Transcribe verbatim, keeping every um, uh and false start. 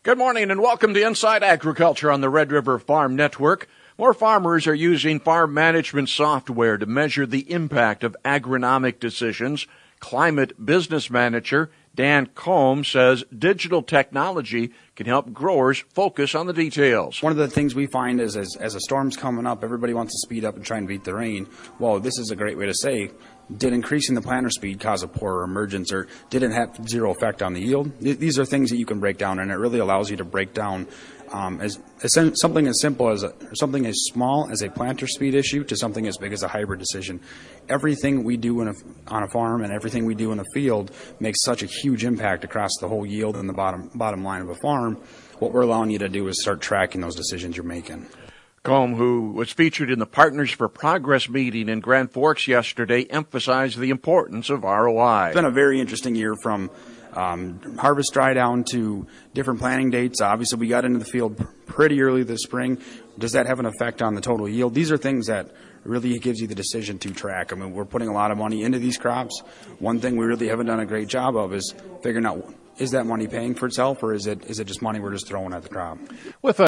Good morning and welcome to Inside Agriculture on the Red River Farm Network. More farmers are using farm management software to measure the impact of agronomic decisions. Climate business manager Dan Combs says digital technology can help growers focus on the details. One of the things we find is as, as a storm's coming up, everybody wants to speed up and try and beat the rain. Well, this is a great way to say, did increasing the planter speed cause a poorer emergence, or did it have zero effect on the yield? These are things that you can break down, and it really allows you to break down um, as, as something as simple as a, something as small as a planter speed issue to something as big as a hybrid decision. Everything we do in a, on a farm and everything we do in a field makes such a huge impact across the whole yield and the bottom bottom line of a farm. What we're allowing you to do is start tracking those decisions you're making. Combe, who was featured in the Partners for Progress meeting in Grand Forks yesterday, emphasized the importance of R O I. It's been a very interesting year from um, harvest dry down to different planting dates. Obviously, we got into the field pretty early this spring. Does that have an effect on the total yield? These are things that really gives you the decision to track. I mean, we're putting a lot of money into these crops. One thing we really haven't done a great job of is figuring out, is that money paying for itself, or is it is it just money we're just throwing at the crop? With a